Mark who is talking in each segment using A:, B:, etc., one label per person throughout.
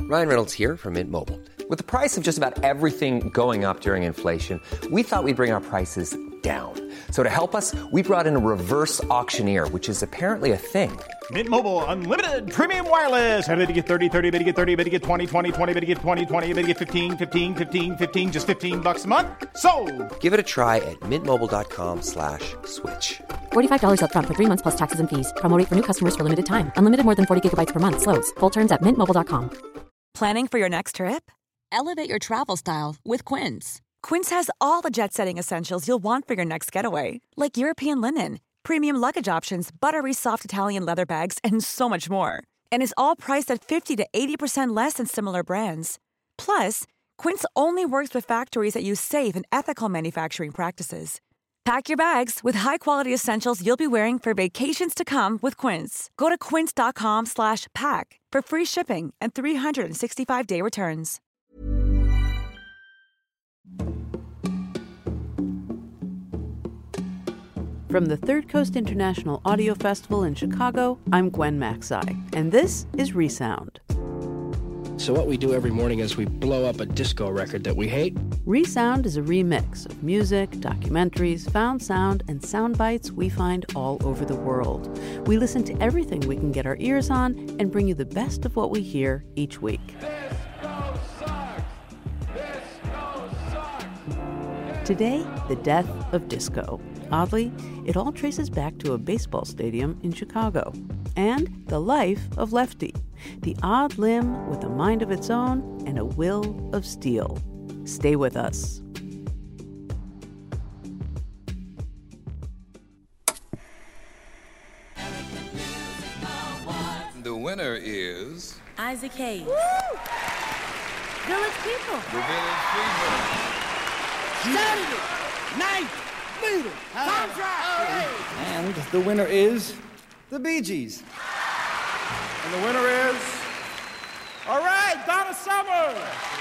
A: Ryan Reynolds here from Mint Mobile. With the price of just about everything going up during inflation, we thought we'd bring our prices down. So to help us, we brought in a reverse auctioneer, which is apparently a thing.
B: Mint Mobile Unlimited Premium Wireless. How to get 30, 30, bit to get 30, bit to get 20, 20, 20, bit to get 20, 20, bit to get 15, 15, 15, 15, just $15 a month? Sold!
A: Give it a try at mintmobile.com/switch.
C: $45 up front for 3 months plus taxes and fees. Promo rate for new customers for limited time. Unlimited more than 40 gigabytes per month. Slows full terms at mintmobile.com.
D: Planning for your next trip? Elevate your travel style with Quince. Quince has all the jet-setting essentials you'll want for your next getaway, like European linen, premium luggage options, buttery soft Italian leather bags, and so much more. And is all priced at 50 to 80% less than similar brands. Plus, Quince only works with factories that use safe and ethical manufacturing practices. Pack your bags with high-quality essentials you'll be wearing for vacations to come with Quince. Go to quince.com/pack for free shipping and 365-day returns.
E: From the Third Coast International Audio Festival in Chicago, I'm Gwen Macsai, and this is Resound.
F: So what we do every morning is we blow up a disco record that we hate.
E: Resound is a remix of music, documentaries, found sound, and sound bites we find all over the world. We listen to everything we can get our ears on and bring you the best of what we hear each week.
G: Disco sucks! Disco sucks!
E: Today, the death of disco. Oddly, it all traces back to a baseball stadium in Chicago. And the life of Lefty, the odd limb with a mind of its own and a will of steel. Stay with us.
H: The winner is
I: Isaac Hayes.
J: Woo! Village People.
H: The Village People.
J: Saturday Night Fever. Contract.
K: And the winner is the Bee Gees.
B: And the winner is... All right, Donna Summer!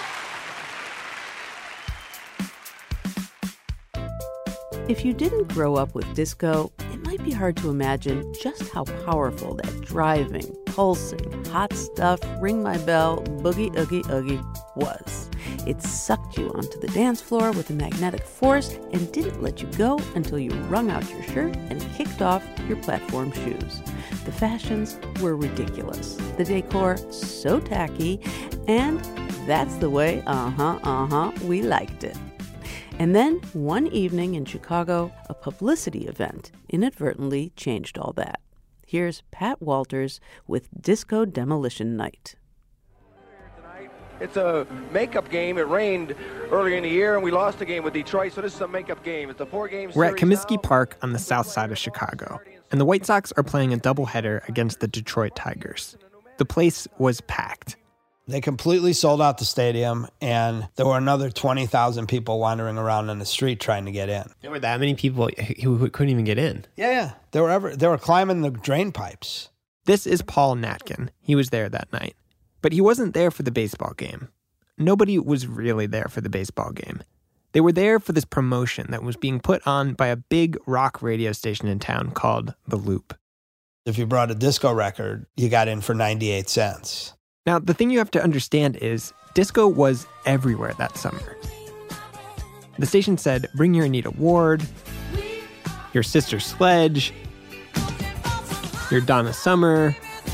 E: If you didn't grow up with disco, it might be hard to imagine just how powerful that driving, pulsing, hot stuff, ring my bell, boogie oogie oogie was. It sucked you onto the dance floor with a magnetic force and didn't let you go until you wrung out your shirt and kicked off your platform shoes. The fashions were ridiculous, the decor so tacky, and that's the way, we liked it. And then, one evening in Chicago, a publicity event inadvertently changed all that. Here's Pat Walters with Disco Demolition Night.
L: It's a makeup game. It rained earlier in the year, and we lost a game with Detroit, so this is a makeup game. It's a 4-game series.
M: We're at Comiskey Park on the south side of Chicago, and the White Sox are playing a doubleheader against the Detroit Tigers. The place was packed.
N: They completely sold out the stadium, and there were another 20,000 people wandering around in the street trying to get in.
M: There were that many people who couldn't even get in.
N: Yeah. They were climbing the drain pipes.
M: This is Paul Natkin. He was there that night. But he wasn't there for the baseball game. Nobody was really there for the baseball game. They were there for this promotion that was being put on by a big rock radio station in town called The Loop.
N: If you brought a disco record, you got in for 98 cents.
M: Now, the thing you have to understand is disco was everywhere that summer. The station said, bring your Anita Ward, your Sister Sledge, your Donna Summer.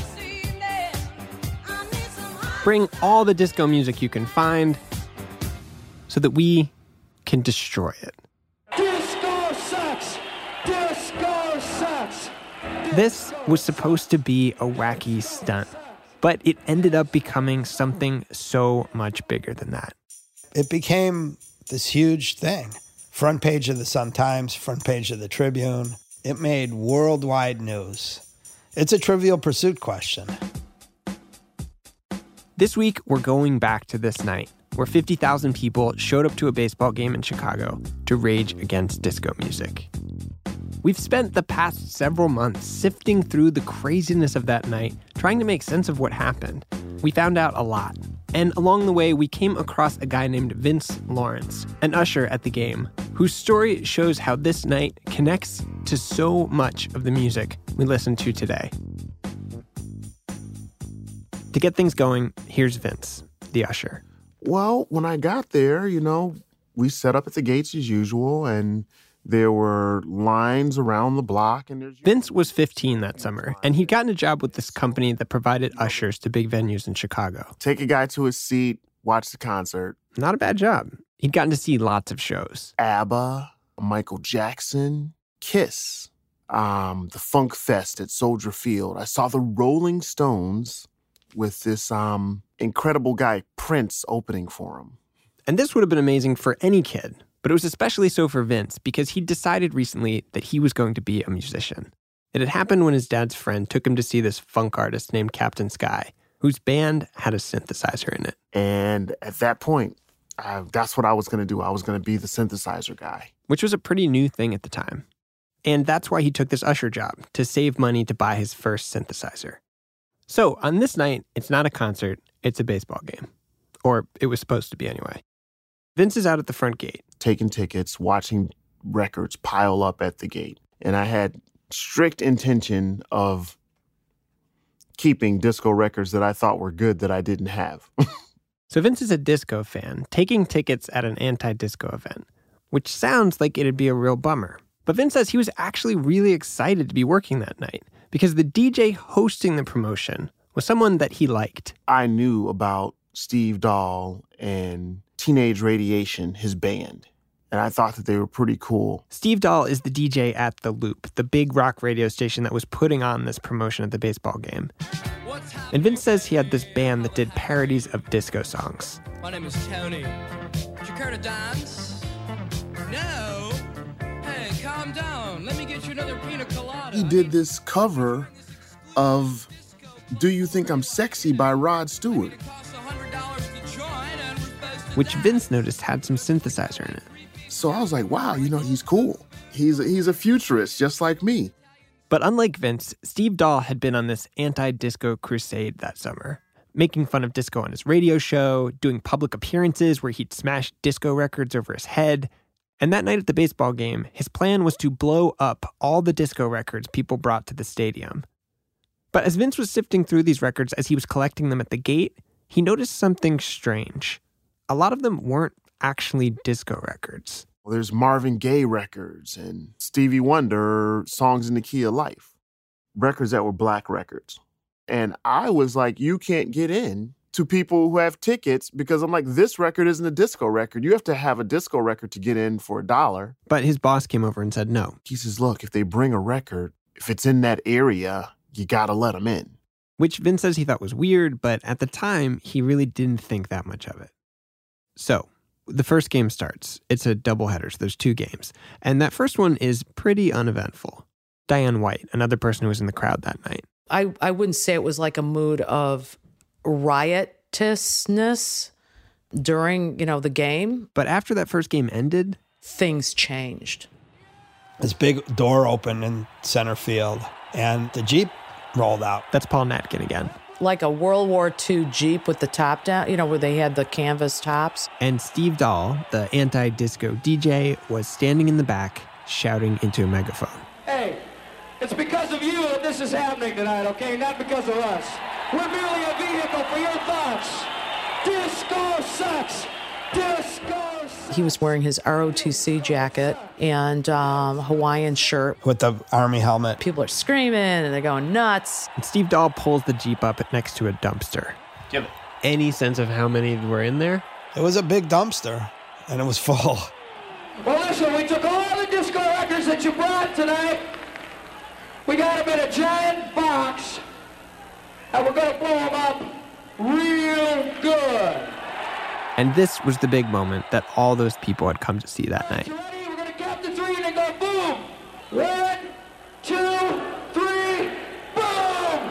M: Bring all the disco music you can find so that we can destroy it.
G: Disco sucks! Disco sucks!
M: This was supposed to be a wacky stunt, but it ended up becoming something so much bigger than that.
N: It became this huge thing. Front page of the Sun-Times, front page of the Tribune. It made worldwide news. It's a Trivial Pursuit question.
M: This week, we're going back to this night where 50,000 people showed up to a baseball game in Chicago to rage against disco music. We've spent the past several months sifting through the craziness of that night, trying to make sense of what happened. We found out a lot. And along the way, we came across a guy named Vince Lawrence, an usher at the game, whose story shows how this night connects to so much of the music we listen to today. To get things going, here's Vince, the usher.
I: Well, when I got there, we set up at the gates as usual, and there were lines around the block. And
M: Vince was 15 that summer, and he'd gotten a job with this company that provided ushers to big venues in Chicago.
I: Take a guy to his seat, watch the concert.
M: Not a bad job. He'd gotten to see lots of shows.
I: ABBA, Michael Jackson, Kiss, the Funk Fest at Soldier Field. I saw the Rolling Stones with this incredible guy, Prince, opening for him.
M: And this would have been amazing for any kid, but it was especially so for Vince because he'd decided recently that he was going to be a musician. It had happened when his dad's friend took him to see this funk artist named Captain Sky, whose band had a synthesizer in it.
I: And at that point, that's what I was going to do. I was going to be the synthesizer guy.
M: Which was a pretty new thing at the time. And that's why he took this usher job, to save money to buy his first synthesizer. So on this night, it's not a concert, it's a baseball game. Or it was supposed to be anyway. Vince is out at the front gate.
I: Taking tickets, watching records pile up at the gate. And I had strict intention of keeping disco records that I thought were good that I didn't have.
M: So Vince is a disco fan, taking tickets at an anti-disco event, which sounds like it'd be a real bummer. But Vince says he was actually really excited to be working that night because the DJ hosting the promotion was someone that he liked.
I: I knew about Steve Dahl and Teenage Radiation, his band, and I thought that they were pretty cool.
M: Steve Dahl is the DJ at The Loop, the big rock radio station that was putting on this promotion at the baseball game. And Vince says he had this band that did parodies of disco songs.
O: My name is Tony. Did you care to dance? No? Hey, calm down. Let me get you another pina colada.
I: He did this cover of Do You Think I'm Sexy by Rod Stewart,
M: which Vince noticed had some synthesizer in it.
I: So I was like, wow, he's cool. He's a futurist just like me.
M: But unlike Vince, Steve Dahl had been on this anti-disco crusade that summer, making fun of disco on his radio show, doing public appearances where he'd smash disco records over his head. And that night at the baseball game, his plan was to blow up all the disco records people brought to the stadium. But as Vince was sifting through these records as he was collecting them at the gate, he noticed something strange. A lot of them weren't actually disco records.
I: Well, there's Marvin Gaye records and Stevie Wonder songs in the key of life. Records that were black records. And I was like, you can't get in to people who have tickets because I'm like, this record isn't a disco record. You have to have a disco record to get in for $1.
M: But his boss came over and said no.
I: He says, look, if they bring a record, if it's in that area, you got to let them in.
M: Which Vince says he thought was weird, but at the time, he really didn't think that much of it. So, the first game starts. It's a doubleheader, so there's 2 games. And that first one is pretty uneventful. Diane White, another person who was in the crowd that night.
P: I wouldn't say it was like a mood of riotousness during, the game.
M: But after that first game ended,
P: things changed.
N: This big door opened in center field, and the Jeep rolled out.
M: That's Paul Natkin again.
P: Like a World War II Jeep with the top down, where they had the canvas tops.
M: And Steve Dahl, the anti-disco DJ, was standing in the back, shouting into a megaphone.
G: Hey, it's because of you that this is happening tonight, okay? Not because of us. We're merely a vehicle for your thoughts. Disco sucks! Disco sucks!
P: He was wearing his ROTC jacket and Hawaiian shirt.
N: With the Army helmet.
P: People are screaming and they're going nuts.
M: And Steve Dahl pulls the Jeep up next to a dumpster. Do you have any sense of how many were in there?
N: It was a big dumpster, and it was full.
G: Well, listen, we took all the disco records that you brought tonight. We got them in a giant box, and we're going to blow them up real good.
M: And this was the big moment that all those people had come to see that night.
G: Ready? We're going to count to 3 and then go boom. 1, 2, 3, boom!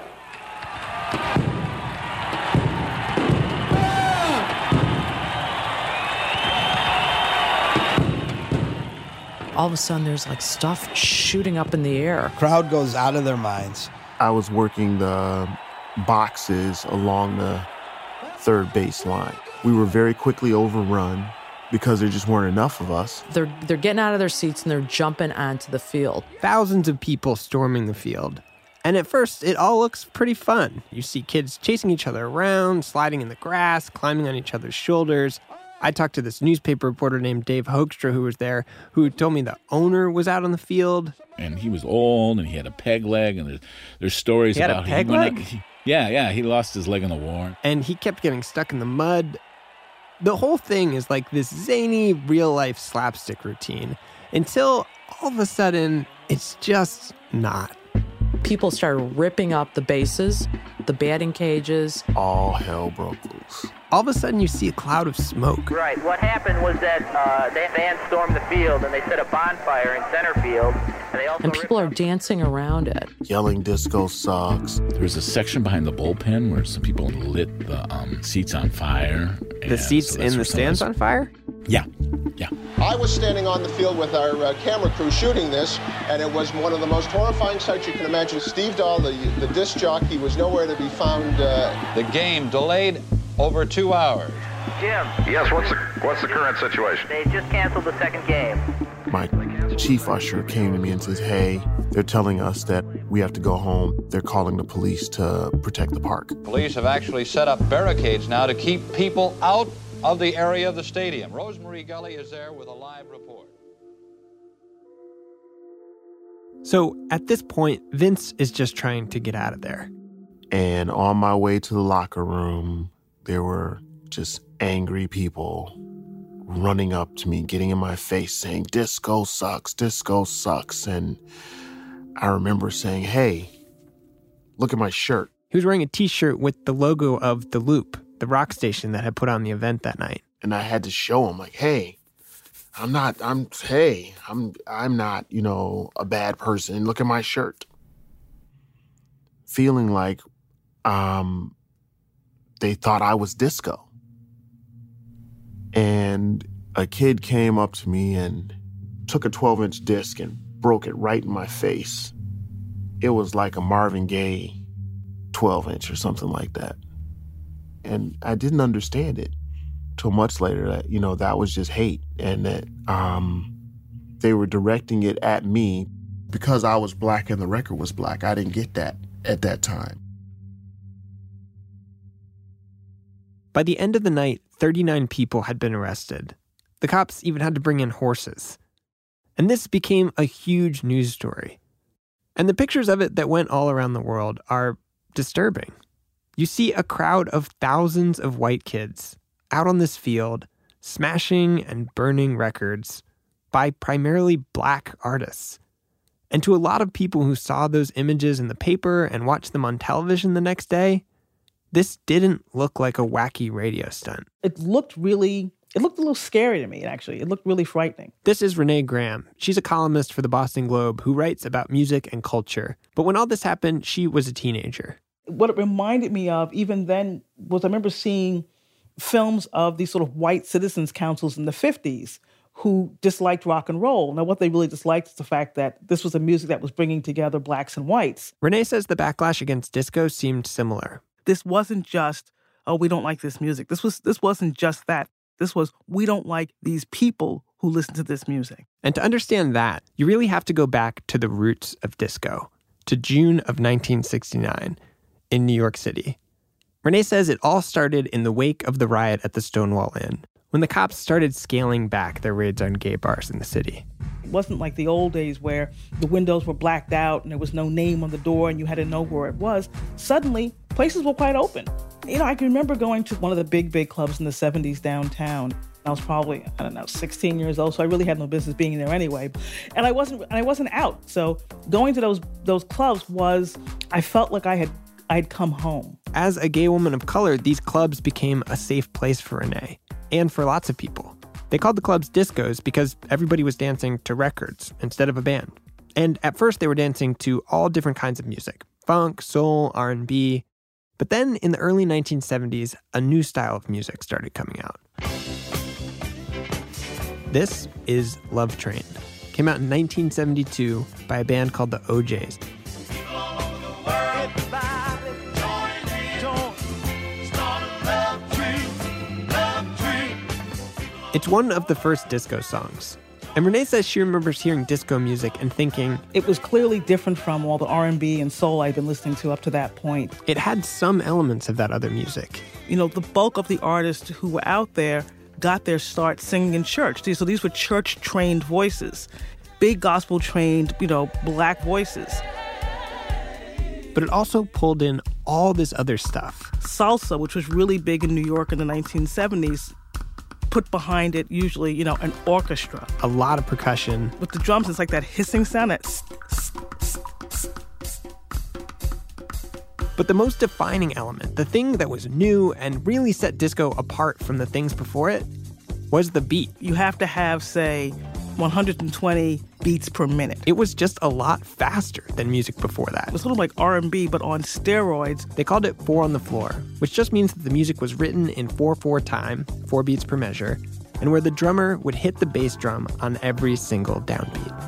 P: All of a sudden, there's like stuff shooting up in the air.
N: Crowd goes out of their minds.
I: I was working the boxes along the third base line. We were very quickly overrun because there just weren't enough of us.
P: They're getting out of their seats and they're jumping onto the field.
M: Thousands of people storming the field. And at first, it all looks pretty fun. You see kids chasing each other around, sliding in the grass, climbing on each other's shoulders. I talked to this newspaper reporter named Dave Hoekstra who was there, who told me the owner was out on the field.
Q: And he was old, and he had a peg leg, and there's stories about...
M: He had a peg leg?
Q: Yeah, he lost his leg in the war.
M: And he kept getting stuck in the mud. The whole thing is like this zany, real-life slapstick routine until all of a sudden, it's just not.
P: People started ripping up the bases, the batting cages.
I: All hell broke loose.
M: All of a sudden, you see a cloud of smoke.
R: Right. What happened was that they fans stormed the field, and they set a bonfire in center field.
P: And people are dancing around it.
I: Yelling disco sucks.
Q: There was a section behind the bullpen where some people lit the seats on fire.
M: The seats in the stands on fire?
Q: Yeah.
S: I was standing on the field with our camera crew shooting this, and it was one of the most horrifying sights you can imagine. Steve Dahl, the disc jockey, was nowhere to be found.
T: The game delayed over 2 hours.
R: Jim.
U: Yes, what's the current situation?
R: They just canceled the second game.
I: My chief usher came to me and says, hey, they're telling us that we have to go home. They're calling the police to protect the park.
T: Police have actually set up barricades now to keep people out of the area of the stadium. Rosemary Gully is there with a live report.
M: So at this point, Vince is just trying to get out of there.
I: And on my way to the locker room, there were just angry people running up to me, getting in my face, saying, disco sucks, disco sucks. And I remember saying, hey, look at my shirt.
M: He was wearing a T-shirt with the logo of The Loop, the rock station that had put on the event that night.
I: And I had to show him, like, hey, I'm not, a bad person. Look at my shirt. Feeling like they thought I was disco. And a kid came up to me and took a 12-inch disc and broke it right in my face. It was like a Marvin Gaye 12-inch or something like that. And I didn't understand it till much later that, that was just hate and that they were directing it at me because I was black and the record was black. I didn't get that at that time.
M: By the end of the night, 39 people had been arrested. The cops even had to bring in horses. And this became a huge news story. And the pictures of it that went all around the world are disturbing. You see a crowd of thousands of white kids out on this field, smashing and burning records by primarily black artists. And to a lot of people who saw those images in the paper and watched them on television the next day, this didn't look like a wacky radio stunt.
V: It looked a little scary to me, actually. It looked really frightening.
M: This is Renee Graham. She's a columnist for the Boston Globe who writes about music and culture. But when all this happened, she was a teenager.
V: What it reminded me of even then was I remember seeing films of these sort of white citizens councils in the 50s who disliked rock and roll. Now, what they really disliked is the fact that this was a music that was bringing together blacks and whites.
M: Renee says the backlash against disco seemed similar.
V: This wasn't just, oh, we don't like this music. This wasn't just that. This was, we don't like these people who listen to this music.
M: And to understand that, you really have to go back to the roots of disco, to June of 1969 in New York City. Renee says it all started in the wake of the riot at the Stonewall Inn, when the cops started scaling back their raids on gay bars in the city.
V: It wasn't like the old days where the windows were blacked out and there was no name on the door and you had to know where it was. Suddenly, places were quite open. I can remember going to one of the big clubs in the 70s downtown. I was probably, 16 years old, so I really had no business being there anyway. And I wasn't out. So going to those clubs I felt like I'd come home.
M: As a gay woman of color, these clubs became a safe place for Renee, and for lots of people. They called the clubs discos because everybody was dancing to records instead of a band. And at first they were dancing to all different kinds of music, funk, soul, R&B. But then in the early 1970s, a new style of music started coming out. This is Love Train. Came out in 1972 by a band called the O'Jays. It's one of the first disco songs. And Renee says she remembers hearing disco music and thinking,
V: it was clearly different from all the R&B and soul I'd been listening to up to that point.
M: It had some elements of that other music.
V: You know, the bulk of the artists who were out there got their start singing in church. So these were church-trained voices, big gospel-trained, black voices.
M: But it also pulled in all this other stuff.
V: Salsa, which was really big in New York in the 1970s, put behind it usually, an orchestra.
M: A lot of percussion.
V: With the drums, it's like that hissing sound,
M: But the most defining element, the thing that was new and really set disco apart from the things before it, was the beat.
V: You have to have, say, 120 beats per minute.
M: It was just a lot faster than music before that.
V: It was sort of like R&B, but on steroids.
M: They called it 4 on the floor, which just means that the music was written in 4/4 time, 4 beats per measure, and where the drummer would hit the bass drum on every single downbeat.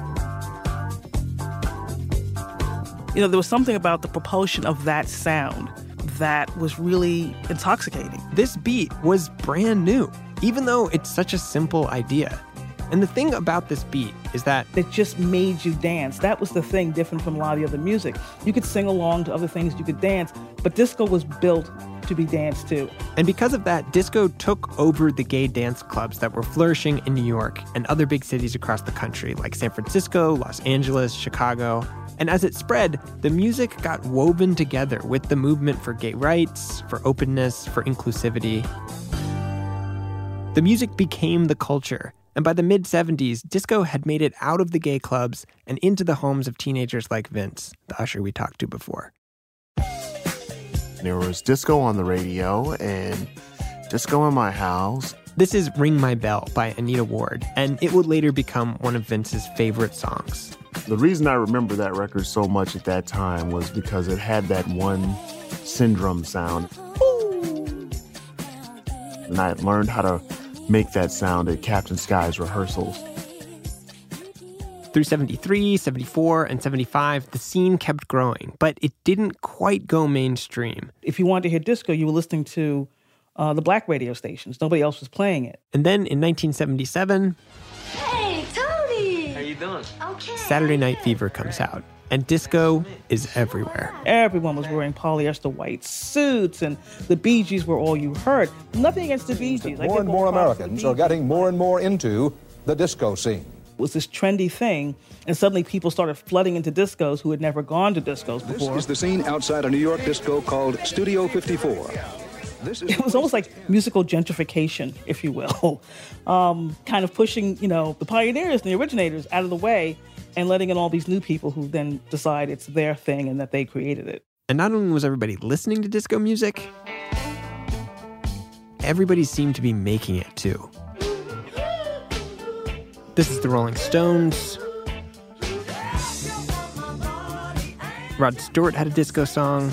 V: There was something about the propulsion of that sound that was really intoxicating.
M: This beat was brand new, even though it's such a simple idea. And the thing about this beat is that
V: it just made you dance. That was the thing different from a lot of the other music. You could sing along to other things, you could dance, but disco was built to be danced to.
M: And because of that, disco took over the gay dance clubs that were flourishing in New York and other big cities across the country, like San Francisco, Los Angeles, Chicago. And as it spread, the music got woven together with the movement for gay rights, for openness, for inclusivity. The music became the culture. And by the mid-'70s, disco had made it out of the gay clubs and into the homes of teenagers like Vince, the usher we talked to before.
I: There was disco on the radio and disco in my house.
M: This is Ring My Bell by Anita Ward, and it would later become one of Vince's favorite songs.
I: The reason I remember that record so much at that time was because it had that one syndrome sound. And I had learned how to make that sound at Captain Sky's rehearsals.
M: Through 73, 74, and 75, the scene kept growing, but it didn't quite go mainstream.
V: If you wanted to hear disco, you were listening to the black radio stations. Nobody else was playing it.
M: And then in 1977...
J: Hey, Tony!
A: How you doing?
J: Okay.
M: Saturday Night Fever comes out, and disco is everywhere.
V: Everyone was wearing polyester white suits, and the Bee Gees were all you heard. Nothing against the Bee Gees.
C: More and more Americans are getting more and more into the disco scene.
V: It was this trendy thing, and suddenly people started flooding into discos who had never gone to discos before.
C: This is the scene outside a New York disco called Studio 54.
V: It was almost like musical gentrification, if you will, kind of pushing, the pioneers and the originators out of the way and letting in all these new people who then decide it's their thing and that they created it.
M: And not only was everybody listening to disco music, everybody seemed to be making it too. This is the Rolling Stones. Rod Stewart had a disco song.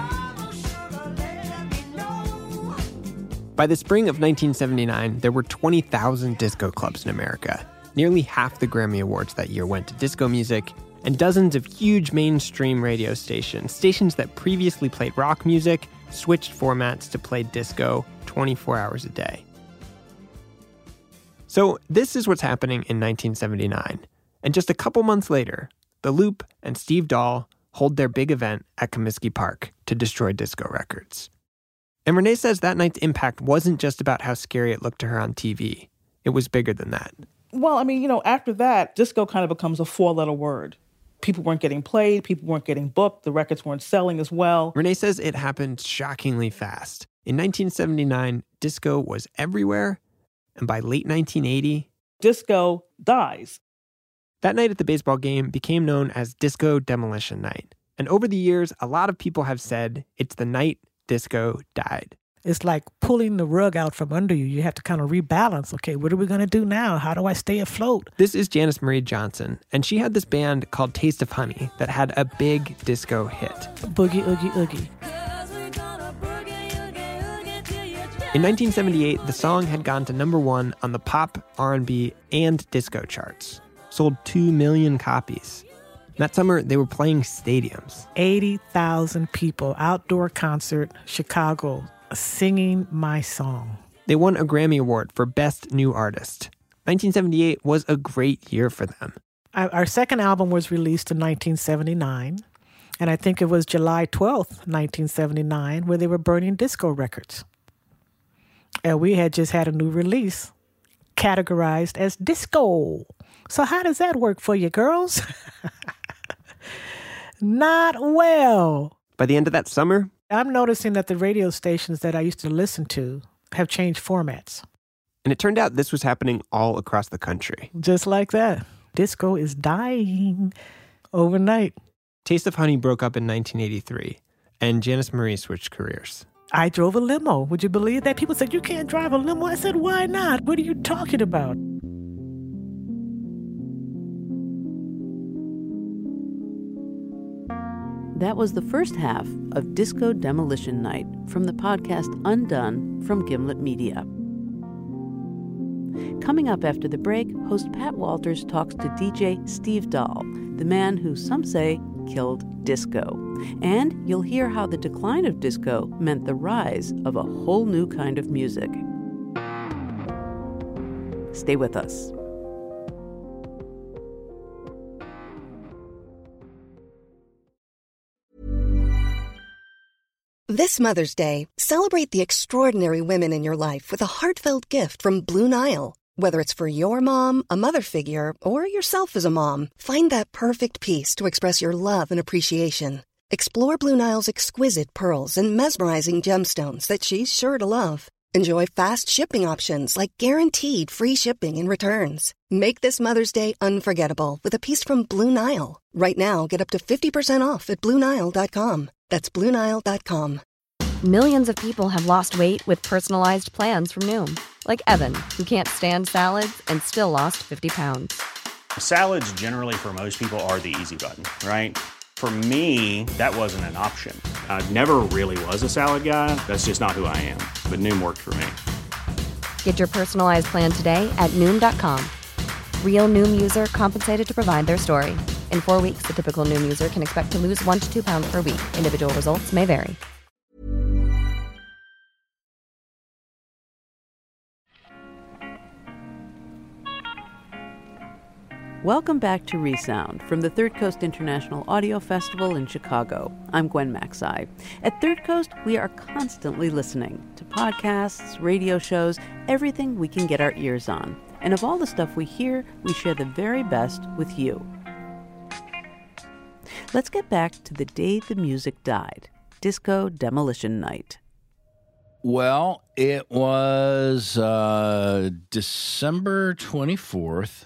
M: By the spring of 1979, there were 20,000 disco clubs in America. Nearly half the Grammy Awards that year went to disco music, and dozens of huge mainstream radio stations that previously played rock music, switched formats to play disco 24 hours a day. So this is what's happening in 1979. And just a couple months later, The Loop and Steve Dahl hold their big event at Comiskey Park to destroy disco records. And Renee says that night's impact wasn't just about how scary it looked to her on TV. It was bigger than that.
V: Well, after that, disco kind of becomes a 4-letter word. People weren't getting played, people weren't getting booked, the records weren't selling as well.
M: Renee says it happened shockingly fast. In 1979, disco was everywhere, and by late 1980,
V: disco dies.
M: That night at the baseball game became known as Disco Demolition Night. And over the years, a lot of people have said it's the night disco died.
W: It's like pulling the rug out from under you. You have to kind of rebalance. Okay, what are we going to do now? How do I stay afloat?
M: This is Janice Marie Johnson, and she had this band called Taste of Honey that had a big disco hit.
W: Boogie, oogie, oogie.
M: In 1978, the song had gone to number 1 on the pop, R&B, and disco charts. Sold 2 million copies. That summer, they were playing stadiums.
W: 80,000 people, outdoor concert, Chicago, singing my song.
M: They won a Grammy Award for Best New Artist. 1978 was a great year for them.
W: Our second album was released in 1979, and I think it was July 12th, 1979, where they were burning disco records. And we had just had a new release categorized as disco. So how does that work for you, girls? Not well.
M: By the end of that summer,
W: I'm noticing that the radio stations that I used to listen to have changed formats.
M: And it turned out this was happening all across the country.
W: Just like that. Disco is dying overnight.
M: Taste of Honey broke up in 1983, and Janice Marie switched careers.
W: I drove a limo. Would you believe that? People said, you can't drive a limo. I said, why not? What are you talking about?
E: That was the first half of Disco Demolition Night from the podcast Undone from Gimlet Media. Coming up after the break, host Pat Walters talks to DJ Steve Dahl, the man who some say killed disco. And you'll hear how the decline of disco meant the rise of a whole new kind of music. Stay with us.
A: This Mother's Day, celebrate the extraordinary women in your life with a heartfelt gift from Blue Nile. Whether it's for your mom, a mother figure, or yourself as a mom, find that perfect piece to express your love and appreciation. Explore Blue Nile's exquisite pearls and mesmerizing gemstones that she's sure to love. Enjoy fast shipping options like guaranteed free shipping and returns. Make this Mother's Day unforgettable with a piece from Blue Nile. Right now, get up to 50% off at BlueNile.com. That's BlueNile.com.
D: Millions of people have lost weight with personalized plans from Noom. Like Evan, who can't stand salads and still lost 50 pounds.
F: Salads generally for most people are the easy button, right? For me, that wasn't an option. I never really was a salad guy. That's just not who I am. But Noom worked for me.
D: Get your personalized plan today at Noom.com. Real Noom user compensated to provide their story. In 4 weeks, the typical Noom user can expect to lose 1 to 2 pounds per week. Individual results may vary.
E: Welcome back to Resound from the Third Coast International Audio Festival in Chicago. I'm Gwen Macsai. At Third Coast, we are constantly listening to podcasts, radio shows, everything we can get our ears on. And of all the stuff we hear, we share the very best with you. Let's get back to the day the music died, Disco Demolition Night.
X: Well, it was December 24th,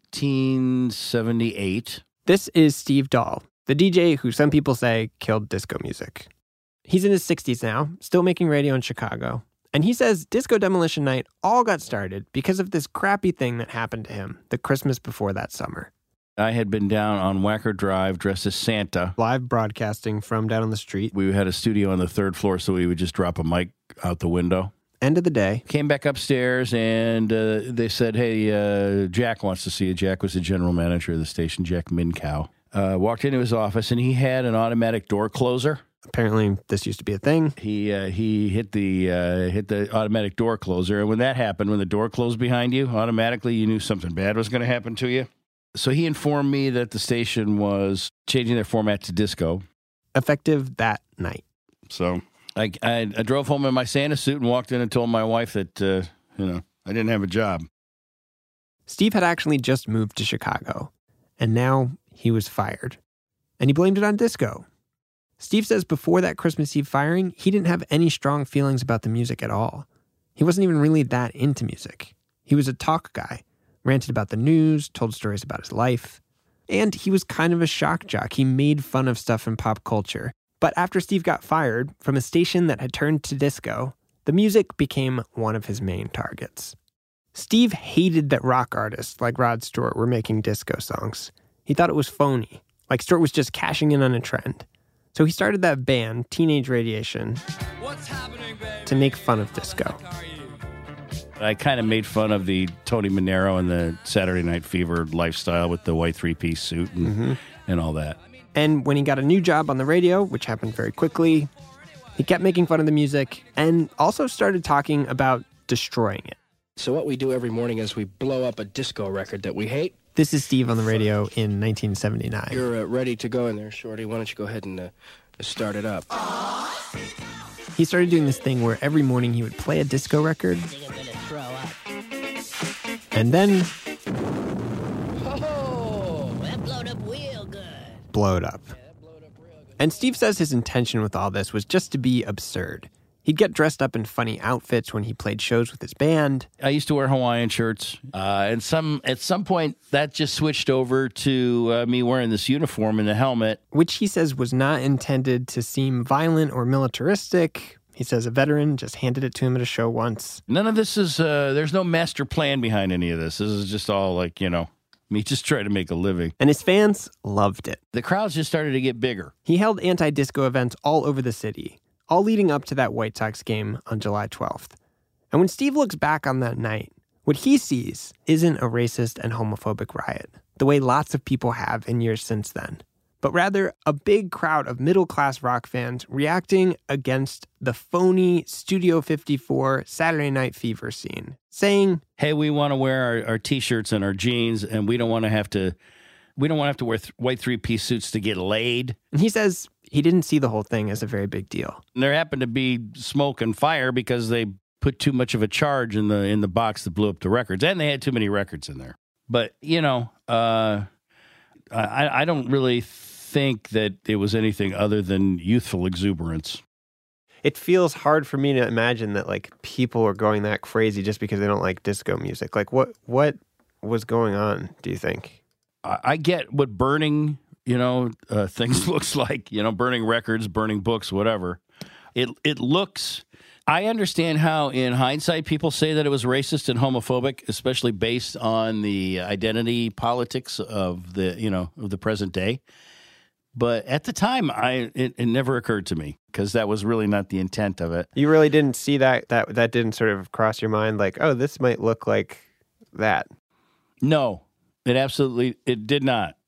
X: 1978.
M: This is Steve Dahl, the DJ who some people say killed disco music. He's in his 60s now, still making radio in Chicago. And he says Disco Demolition Night all got started because of this crappy thing that happened to him the Christmas before that summer.
X: I had been down on Wacker Drive dressed as Santa.
M: Live broadcasting from down on the street.
X: We had a studio on the third floor, so we would just drop a mic out the window.
M: End of the day.
X: Came back upstairs, and they said, hey, Jack wants to see you. Jack was the general manager of the station, Jack Minkow. Walked into his office, and he had an automatic door closer.
M: Apparently, this used to be a thing.
X: He hit the automatic door closer, and when that happened, when the door closed behind you, automatically you knew something bad was going to happen to you. So he informed me that the station was changing their format to disco.
M: Effective that night.
X: So I drove home in my Santa suit and walked in and told my wife that, I didn't have a job.
M: Steve had actually just moved to Chicago, and now he was fired. And he blamed it on disco. Steve says before that Christmas Eve firing, he didn't have any strong feelings about the music at all. He wasn't even really that into music. He was a talk guy. Ranted about the news, told stories about his life. And he was kind of a shock jock. He made fun of stuff in pop culture. But after Steve got fired from a station that had turned to disco, the music became one of his main targets. Steve hated that rock artists like Rod Stewart were making disco songs. He thought it was phony, like Stewart was just cashing in on a trend. So he started that band, Teenage Radiation, to make fun of disco.
X: I kind of made fun of the Tony Manero and the Saturday Night Fever lifestyle with the white three-piece suit and all that.
M: And when he got a new job on the radio, which happened very quickly, he kept making fun of the music and also started talking about destroying it.
B: So what we do every morning is we blow up a disco record that we hate.
M: This is Steve on the radio in 1979.
B: You're ready to go in there, Shorty. Why don't you go ahead and start it up?
M: He started doing this thing where every morning he would play a disco record. And then...
J: Oh, that blowed up real good.
M: Blowed up. And Steve says his intention with all this was just to be absurd. He'd get dressed up in funny outfits when he played shows with his band.
X: I used to wear Hawaiian shirts. And at some point, that just switched over to me wearing this uniform and the helmet.
M: Which he says was not intended to seem violent or militaristic. He says a veteran just handed it to him at a show once.
X: None of this is, there's no master plan behind any of this. This is just all like, me just trying to make a living.
M: And his fans loved it.
X: The crowds just started to get bigger.
M: He held anti-disco events all over the city, all leading up to that White Sox game on July 12th. And when Steve looks back on that night, what he sees isn't a racist and homophobic riot, the way lots of people have in years since then, but rather a big crowd of middle-class rock fans reacting against the phony Studio 54 Saturday Night Fever scene, saying,
X: hey, we want to wear our T-shirts and our jeans, and we don't want to have to wear white three-piece suits to get laid.
M: And he says he didn't see the whole thing as a very big deal.
X: And there happened to be smoke and fire because they put too much of a charge in the box that blew up the records, and they had too many records in there. But, I don't really think that it was anything other than youthful exuberance.
M: It feels hard for me to imagine that, people are going that crazy just because they don't like disco music. What was going on, do you think?
X: I get what burning, things looks like, burning records, burning books, whatever. It looks, I understand how in hindsight people say that it was racist and homophobic, especially based on the identity politics of the present day. But at the time, it never occurred to me because that was really not the intent of it.
M: You really didn't see that didn't sort of cross your mind this might look like that.
X: No. It did not.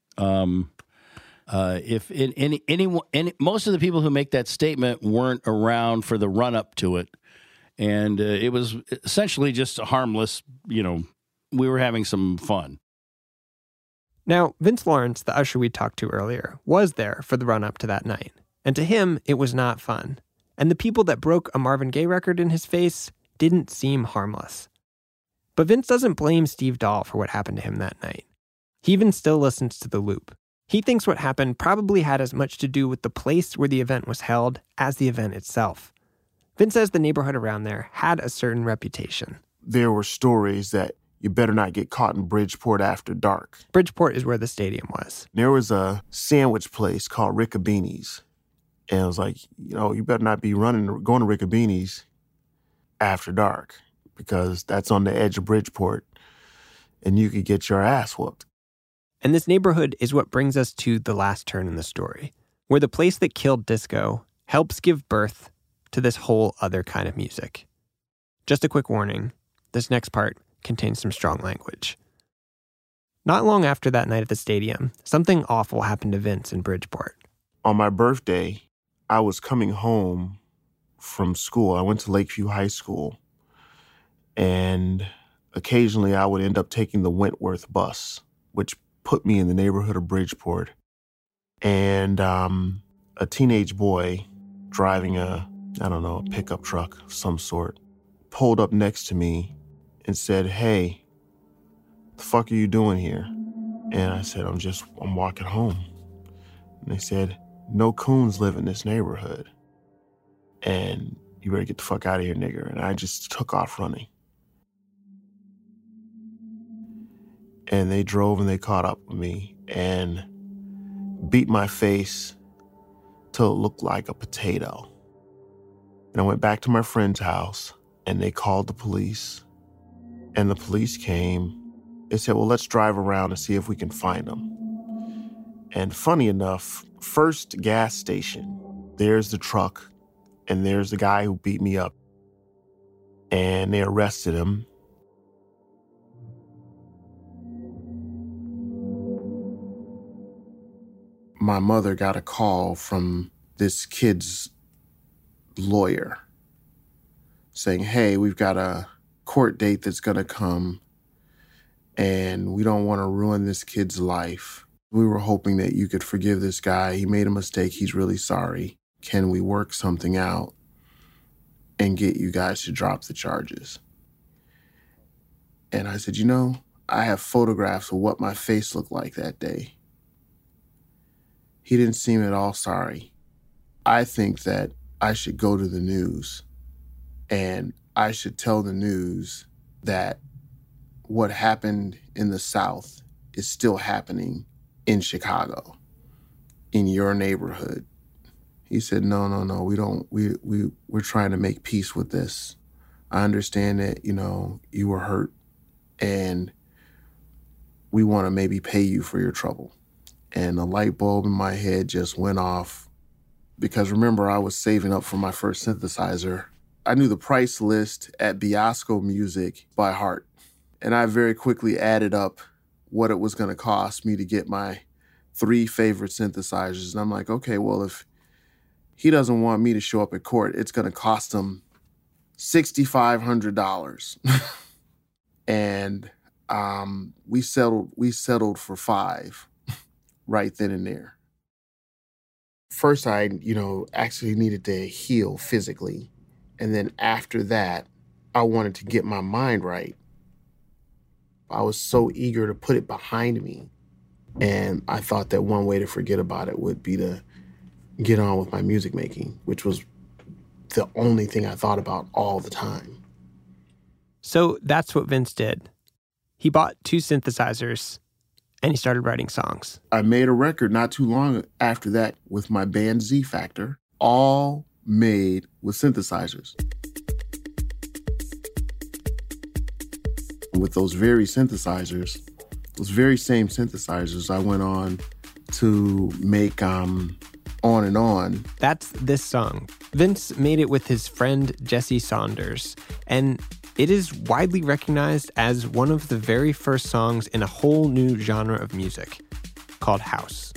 X: If most of the people who make that statement weren't around for the run up to it, and it was essentially just a harmless. We were having some fun.
M: Now, Vince Lawrence, the usher we talked to earlier, was there for the run up to that night, and to him, it was not fun. And the people that broke a Marvin Gaye record in his face didn't seem harmless. But Vince doesn't blame Steve Dahl for what happened to him that night. He even still listens to The Loop. He thinks what happened probably had as much to do with the place where the event was held as the event itself. Vince says the neighborhood around there had a certain reputation.
I: There were stories that you better not get caught in Bridgeport after dark.
M: Bridgeport is where the stadium was.
I: There was a sandwich place called Riccobini's. And it was like, you better not be going to Riccobini's after dark because that's on the edge of Bridgeport and you could get your ass whooped.
M: And this neighborhood is what brings us to the last turn in the story, where the place that killed disco helps give birth to this whole other kind of music. Just a quick warning, this next part contains some strong language. Not long after that night at the stadium, something awful happened to Vince in Bridgeport.
I: On my birthday, I was coming home from school. I went to Lakeview High School, and occasionally I would end up taking the Wentworth bus, which put me in the neighborhood of Bridgeport. And a teenage boy driving a pickup truck of some sort, pulled up next to me and said, "Hey, the fuck are you doing here?" And I said, I'm walking home. And they said, "No coons live in this neighborhood. And you better get the fuck out of here, nigger." And I just took off running. And they drove and they caught up with me and beat my face till it looked like a potato. And I went back to my friend's house and they called the police. And the police came. They said, "Well, let's drive around and see if we can find them." And funny enough, first gas station, there's the truck and there's the guy who beat me up. And they arrested him. My mother got a call from this kid's lawyer saying, "Hey, we've got a court date that's going to come, and we don't want to ruin this kid's life. We were hoping that you could forgive this guy. He made a mistake. He's really sorry. Can we work something out and get you guys to drop the charges? And I said, I have photographs of what my face looked like that day. He didn't seem at all sorry. I think that I should go to the news and I should tell the news that what happened in the South is still happening in Chicago, in your neighborhood. He said, no, we're trying to make peace with this. I understand that, you were hurt and we want to maybe pay you for your trouble. And the light bulb in my head just went off because remember, I was saving up for my first synthesizer. I knew the price list at Biasco Music by heart. And I very quickly added up what it was going to cost me to get my 3 favorite synthesizers. And I'm like, okay, well, if he doesn't want me to show up at court, it's going to cost him $6,500. And we settled for 5 right then and there. First, I, actually needed to heal physically. And then after that, I wanted to get my mind right. I was so eager to put it behind me. And I thought that one way to forget about it would be to get on with my music making, which was the only thing I thought about all the time.
M: So that's what Vince did. He bought 2 synthesizers and he started writing songs.
I: I made a record not too long after that with my band Z Factor, all made with synthesizers. With those very synthesizers, those very same synthesizers, I went on to make On and On.
M: That's this song. Vince made it with his friend Jesse Saunders, and it is widely recognized as one of the very first songs in a whole new genre of music called house.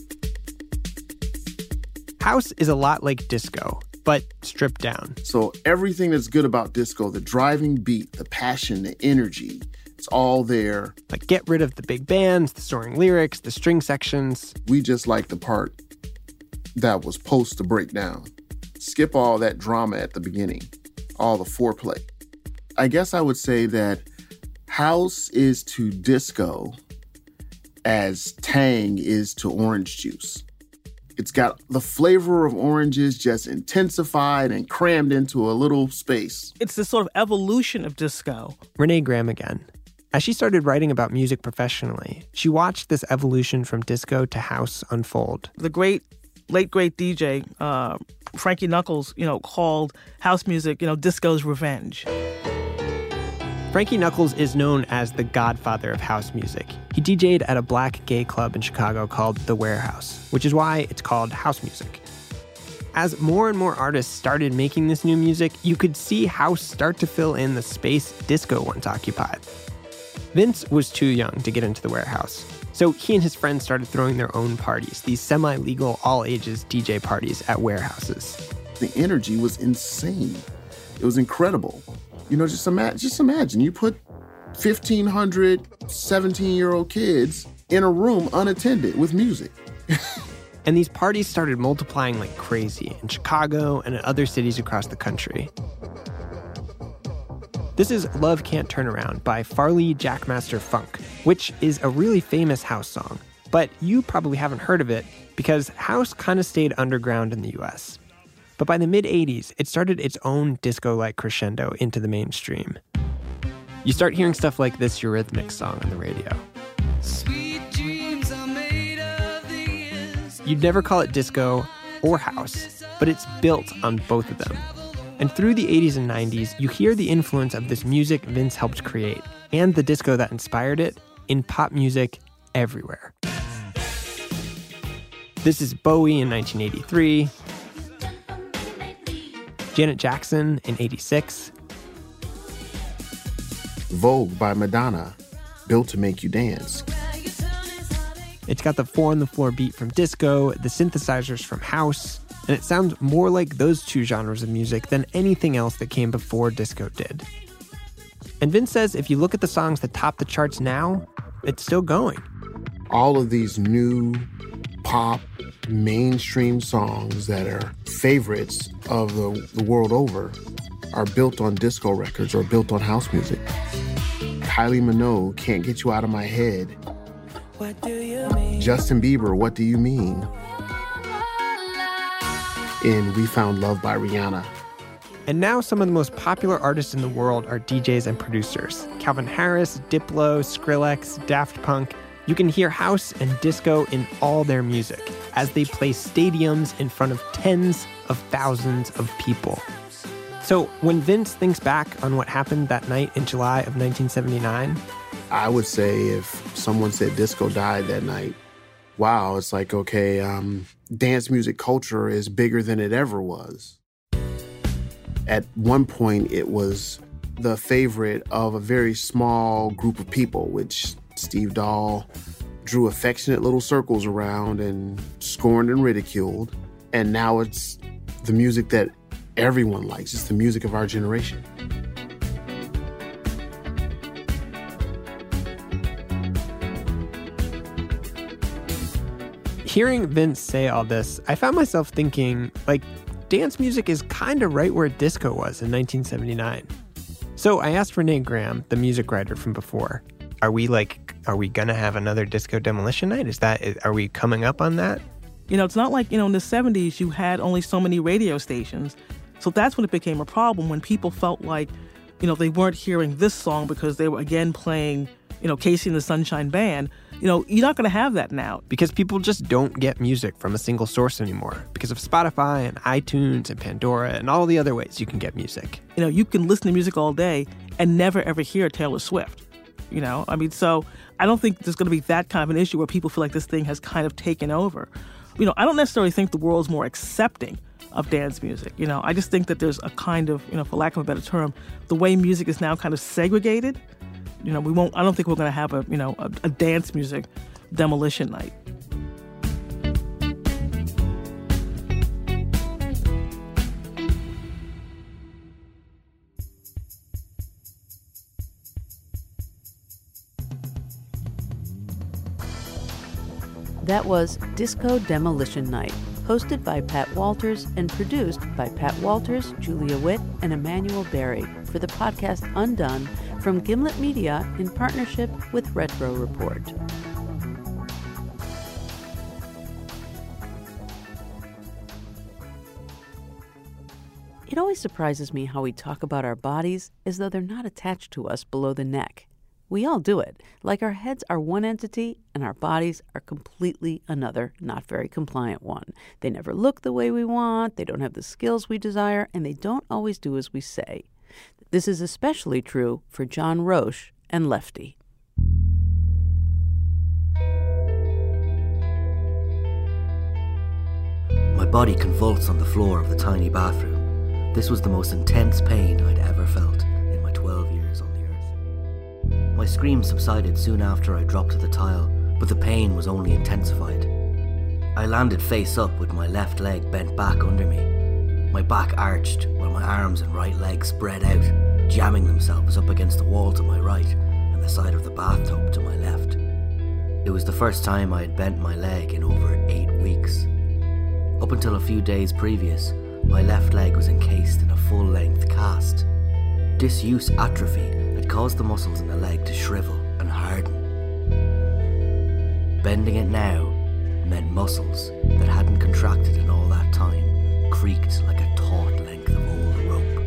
M: House is a lot like disco, but stripped down.
I: So everything that's good about disco, the driving beat, the passion, the energy, it's all there.
M: Like get rid of the big bands, the soaring lyrics, the string sections.
I: We just like the part that was supposed to break down. Skip all that drama at the beginning, all the foreplay. I guess I would say that house is to disco as Tang is to orange juice. It's got the flavor of oranges just intensified and crammed into a little space.
V: It's this sort of evolution of disco.
M: Renee Graham again. As she started writing about music professionally, she watched this evolution from disco to house unfold.
V: The late great DJ, Frankie Knuckles, called house music, disco's revenge.
M: Frankie Knuckles is known as the godfather of house music. He DJ'd at a black gay club in Chicago called The Warehouse, which is why it's called house music. As more and more artists started making this new music, you could see house start to fill in the space disco once occupied. Vince was too young to get into The Warehouse, so he and his friends started throwing their own parties, these semi-legal, all-ages DJ parties at warehouses.
I: The energy was insane. It was incredible. Just imagine, you put 1,500 17-year-old kids in a room unattended with music.
M: And these parties started multiplying like crazy in Chicago and in other cities across the country. This is Love Can't Turn Around by Farley Jackmaster Funk, which is a really famous house song. But you probably haven't heard of it because house kind of stayed underground in the US. But by the mid-'80s, it started its own disco-like crescendo into the mainstream. You start hearing stuff like this Eurythmics song on the radio. Sweet dreams are made of these. You'd never call it disco or house, but it's built on both of them. And through the 80s and 90s, you hear the influence of this music Vince helped create and the disco that inspired it in pop music everywhere. This is Bowie in 1983, Janet Jackson in 86.
I: Vogue by Madonna, built to make you dance.
M: It's got the 4-on-the-floor beat from disco, the synthesizers from house, and it sounds more like those two genres of music than anything else that came before disco did. And Vince says if you look at the songs that top the charts now, it's still going.
I: All of these new pop, mainstream songs that are favorites of the world over are built on disco records or built on house music. Kylie Minogue, Can't Get You Out of My Head.
H: What do you mean?
I: Justin Bieber, What Do You Mean? And We Found Love by Rihanna.
M: And now some of the most popular artists in the world are DJs and producers. Calvin Harris, Diplo, Skrillex, Daft Punk. You can hear house and disco in all their music as they play stadiums in front of tens of thousands of people. So when Vince thinks back on what happened that night in July of 1979,
I: I would say if someone said disco died that night, wow, it's like, okay, dance music culture is bigger than it ever was. At one point, it was the favorite of a very small group of people, which Steve Dahl drew affectionate little circles around and scorned and ridiculed. And now it's the music that everyone likes. It's the music of our generation.
M: Hearing Vince say all this, I found myself thinking, like, dance music is kind of right where disco was in 1979. So I asked Renee Graham, the music writer from before, are we gonna have another disco demolition night? Are we coming up on that?
V: You know, it's not like, in the 70s you had only so many radio stations. So that's when it became a problem, when people felt like, they weren't hearing this song because they were again playing, Casey and the Sunshine Band. You're not going to have that now.
M: Because people just don't get music from a single source anymore because of Spotify and iTunes and Pandora and all the other ways you can get music.
V: You can listen to music all day and never ever hear Taylor Swift. So I don't think there's going to be that kind of an issue where people feel like this thing has kind of taken over. I don't necessarily think the world's more accepting of dance music. I just think that there's a kind of, for lack of a better term, the way music is now kind of segregated. I don't think we're going to have a dance music demolition night.
E: That was Disco Demolition Night, hosted by Pat Walters and produced by Pat Walters, Julia Witt, and Emmanuel Berry for the podcast Undone from Gimlet Media in partnership with Retro Report. It always surprises me how we talk about our bodies as though they're not attached to us below the neck. We all do it, like our heads are one entity and our bodies are completely another, not very compliant one. They never look the way we want, they don't have the skills we desire, and they don't always do as we say. This is especially true for John Roche and Lefty.
K: My body convulsed on the floor of the tiny bathroom. This was the most intense pain I'd ever felt in my 12 years on the earth. My scream subsided soon after I dropped to the tile, but the pain was only intensified. I landed face up with my left leg bent back under me. My back arched while my arms and right leg spread out, jamming themselves up against the wall to my right and the side of the bathtub to my left. It was the first time I had bent my leg in over 8 weeks. Up until a few days previous, my left leg was encased in a full-length cast. Disuse atrophy had caused the muscles in the leg to shrivel and harden. Bending it now meant muscles that hadn't contracted in all that time creaked like a taut length of old rope.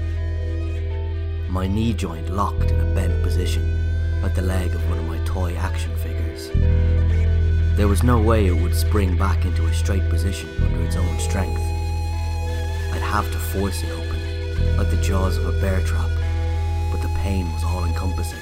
K: My knee joint locked in a bent position, like the leg of one of my toy action figures. There was no way it would spring back into a straight position under its own strength. I'd have to force it open, like the jaws of a bear trap, but the pain was all-encompassing.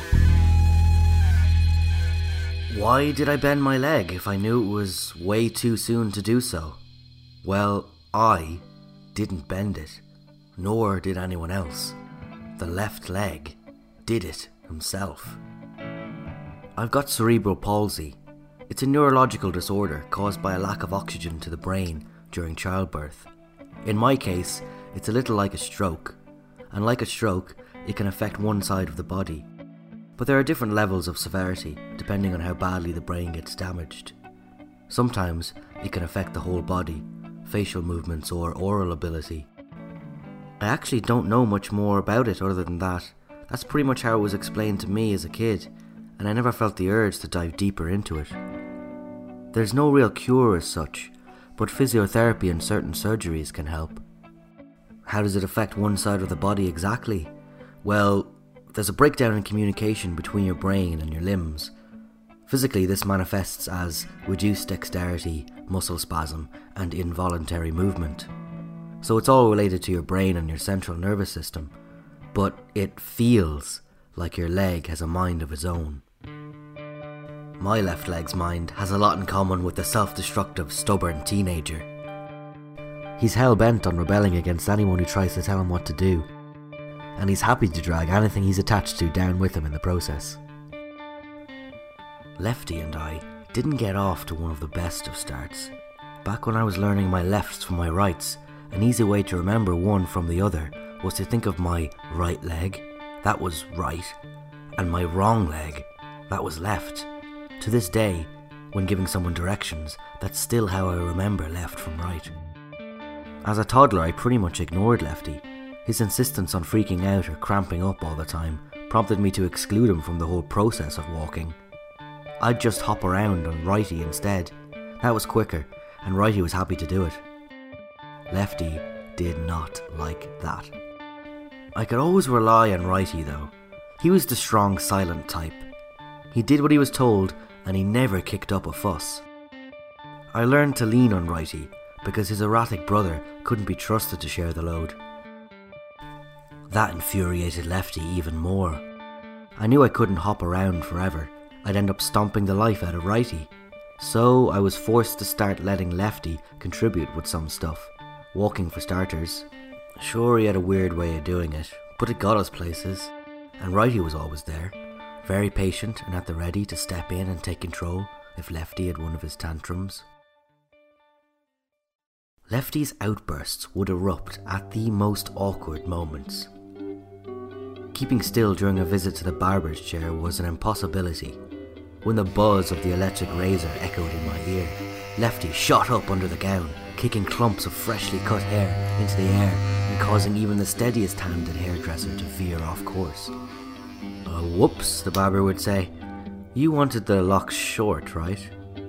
K: Why did I bend my leg if I knew it was way too soon to do so? Well, I didn't bend it, nor did anyone else. The left leg did it himself. I've got cerebral palsy. It's a neurological disorder caused by a lack of oxygen to the brain during childbirth. In my case, it's a little like a stroke. And like a stroke, it can affect one side of the body. But there are different levels of severity depending on how badly the brain gets damaged. Sometimes it can affect the whole body, facial movements or oral ability. I actually don't know much more about it other than that. That's pretty much how it was explained to me as a kid, and I never felt the urge to dive deeper into it. There's no real cure as such, but physiotherapy and certain surgeries can help. How does it affect one side of the body exactly? Well, there's a breakdown in communication between your brain and your limbs. Physically, this manifests as reduced dexterity, muscle spasm, and involuntary movement. So it's all related to your brain and your central nervous system, but it feels like your leg has a mind of its own. My left leg's mind has a lot in common with the self-destructive, stubborn teenager. He's hell-bent on rebelling against anyone who tries to tell him what to do, and he's happy to drag anything he's attached to down with him in the process. Lefty and I didn't get off to one of the best of starts. Back when I was learning my lefts from my rights, an easy way to remember one from the other was to think of my right leg, that was right, and my wrong leg, that was left. To this day, when giving someone directions, that's still how I remember left from right. As a toddler, I pretty much ignored Lefty. His insistence on freaking out or cramping up all the time prompted me to exclude him from the whole process of walking. I'd just hop around on righty instead. That was quicker, and righty was happy to do it. Lefty did not like that. I could always rely on righty though. He was the strong, silent type. He did what he was told, and he never kicked up a fuss. I learned to lean on righty because his erratic brother couldn't be trusted to share the load. That infuriated Lefty even more. I knew I couldn't hop around forever. I'd end up stomping the life out of righty. So I was forced to start letting Lefty contribute with some stuff. Walking for starters. Sure, he had a weird way of doing it, but it got us places. And righty was always there, very patient and at the ready to step in and take control if Lefty had one of his tantrums. Lefty's outbursts would erupt at the most awkward moments. Keeping still during a visit to the barber's chair was an impossibility. When the buzz of the electric razor echoed in my ear, Lefty shot up under the gown, kicking clumps of freshly cut hair into the air and causing even the steadiest-handed hairdresser to veer off course. Whoops, the barber would say. You wanted the locks short, right?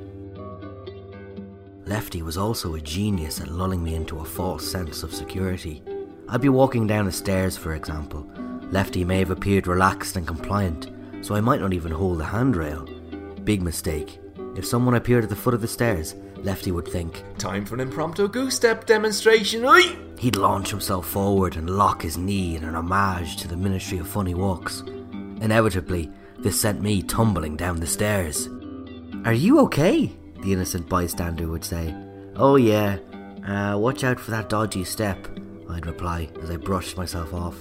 K: Lefty was also a genius at lulling me into a false sense of security. I'd be walking down the stairs, for example. Lefty may have appeared relaxed and compliant, so I might not even hold the handrail. Big mistake. If someone appeared at the foot of the stairs, Lefty would think, time for an impromptu goose step demonstration, oi! He'd launch himself forward and lock his knee in an homage to the Ministry of Funny Walks. Inevitably, this sent me tumbling down the stairs. Are you okay? The innocent bystander would say. Oh yeah, watch out for that dodgy step, I'd reply as I brushed myself off.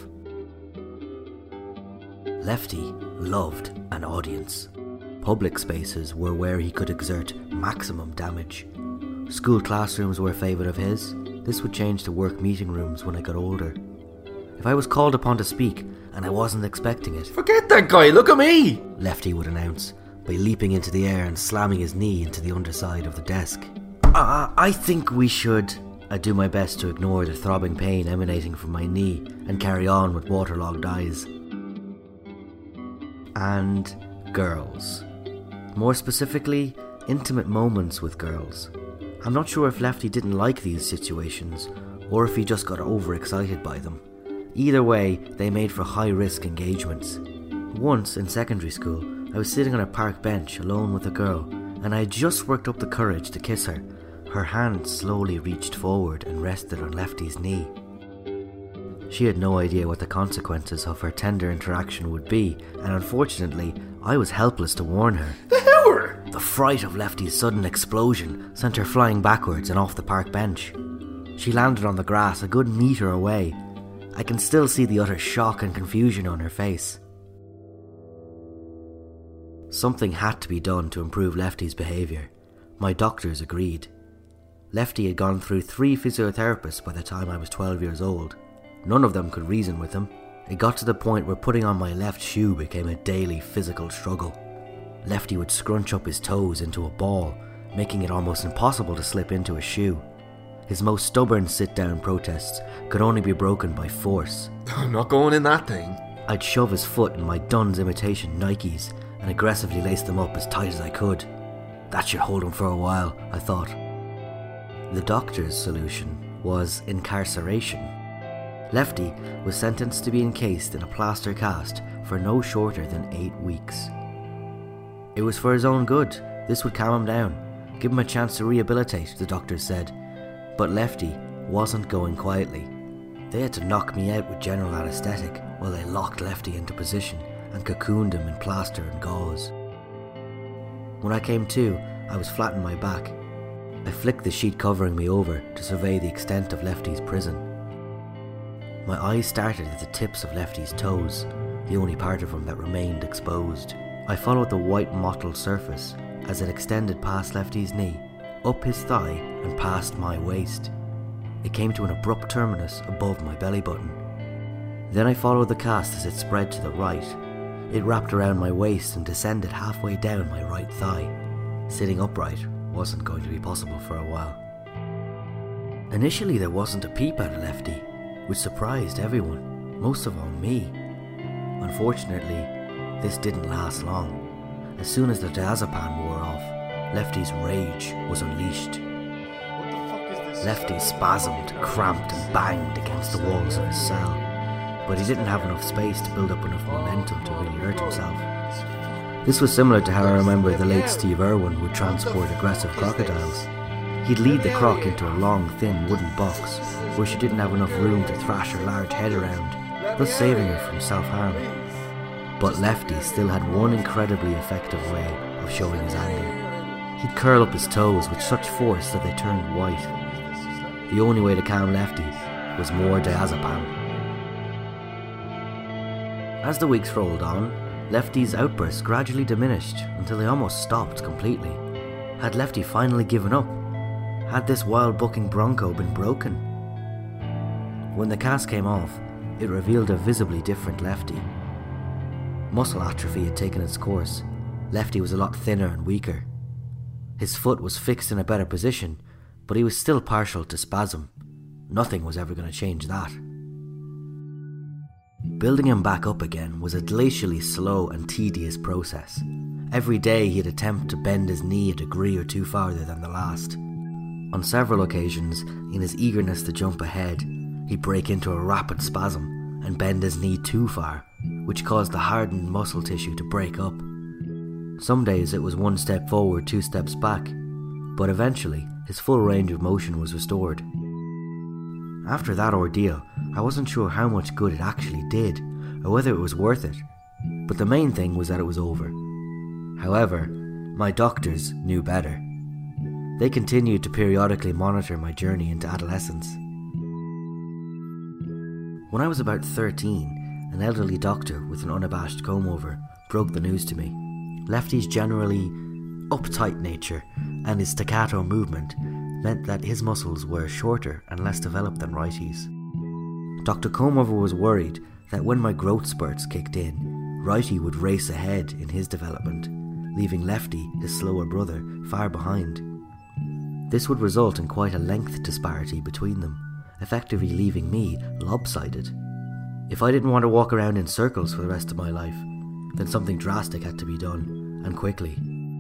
K: Lefty loved an audience. Public spaces were where he could exert maximum damage. School classrooms were a favourite of his. This would change to work meeting rooms when I got older. If I was called upon to speak and I wasn't expecting it, forget that guy, look at me, Lefty would announce by leaping into the air and slamming his knee into the underside of the desk. I think we should. I'd do my best to ignore the throbbing pain emanating from my knee and carry on with waterlogged eyes. And girls. More specifically, intimate moments with girls. I'm not sure if Lefty didn't like these situations, or if he just got overexcited by them. Either way, they made for high-risk engagements. Once, in secondary school, I was sitting on a park bench alone with a girl, and I had just worked up the courage to kiss her. Her hand slowly reached forward and rested on Lefty's knee. She had no idea what the consequences of her tender interaction would be, and unfortunately, I was helpless to warn her. The fright of Lefty's sudden explosion sent her flying backwards and off the park bench. She landed on the grass a good metre away. I can still see the utter shock and confusion on her face. Something had to be done to improve Lefty's behaviour. My doctors agreed. Lefty had gone through 3 physiotherapists by the time I was 12 years old. None of them could reason with him. It got to the point where putting on my left shoe became a daily physical struggle. Lefty would scrunch up his toes into a ball, making it almost impossible to slip into a shoe. His most stubborn sit-down protests could only be broken by force.
G: I'm not going in that thing.
K: I'd shove his foot in my Dunn's imitation Nikes and aggressively lace them up as tight as I could. That should hold him for a while, I thought. The doctor's solution was incarceration. Lefty was sentenced to be encased in a plaster cast for no shorter than 8 weeks. It was for his own good. This would calm him down, give him a chance to rehabilitate, the doctors said. But Lefty wasn't going quietly. They had to knock me out with general anaesthetic while they locked Lefty into position and cocooned him in plaster and gauze. When I came to, I was flat on my back. I flicked the sheet covering me over to survey the extent of Lefty's prison. My eyes started at the tips of Lefty's toes, the only part of him that remained exposed. I followed the white mottled surface as it extended past Lefty's knee, up his thigh and past my waist. It came to an abrupt terminus above my belly button. Then I followed the cast as it spread to the right. It wrapped around my waist and descended halfway down my right thigh. Sitting upright wasn't going to be possible for a while. Initially there wasn't a peep out of Lefty, which surprised everyone, most of all me. Unfortunately, this didn't last long. As soon as the diazepam wore off, Lefty's rage was unleashed. Lefty spasmed, cramped and banged against the walls of his cell, but he didn't have enough space to build up enough momentum to really hurt himself. This was similar to how I remember the late Steve Irwin would transport aggressive crocodiles. He'd lead the croc into a long, thin wooden box where she didn't have enough room to thrash her large head around, thus saving her from self-harm. But Lefty still had one incredibly effective way of showing his anger. He'd curl up his toes with such force that they turned white. The only way to calm Lefty was more diazepam. As the weeks rolled on, Lefty's outbursts gradually diminished until they almost stopped completely. Had Lefty finally given up? Had this wild bucking bronco been broken? When the cast came off, it revealed a visibly different Lefty. Muscle atrophy had taken its course. Lefty was a lot thinner and weaker. His foot was fixed in a better position, but he was still partial to spasm. Nothing was ever going to change that. Building him back up again was a glacially slow and tedious process. Every day he'd attempt to bend his knee a degree or two farther than the last. On several occasions, in his eagerness to jump ahead, he'd break into a rapid spasm and bend his knee too far, which caused the hardened muscle tissue to break up. Some days it was 1 step forward, 2 steps back, but eventually his full range of motion was restored. After that ordeal, I wasn't sure how much good it actually did, or whether it was worth it, but the main thing was that it was over. However, my doctors knew better. They continued to periodically monitor my journey into adolescence. When I was about 13, an elderly doctor with an unabashed comb-over broke the news to me. Lefty's generally uptight nature and his staccato movement meant that his muscles were shorter and less developed than Righty's. Dr. Comover was worried that when my growth spurts kicked in, Righty would race ahead in his development, leaving Lefty, his slower brother, far behind. This would result in quite a length disparity between them, effectively leaving me lopsided. If I didn't want to walk around in circles for the rest of my life, then something drastic had to be done, and quickly.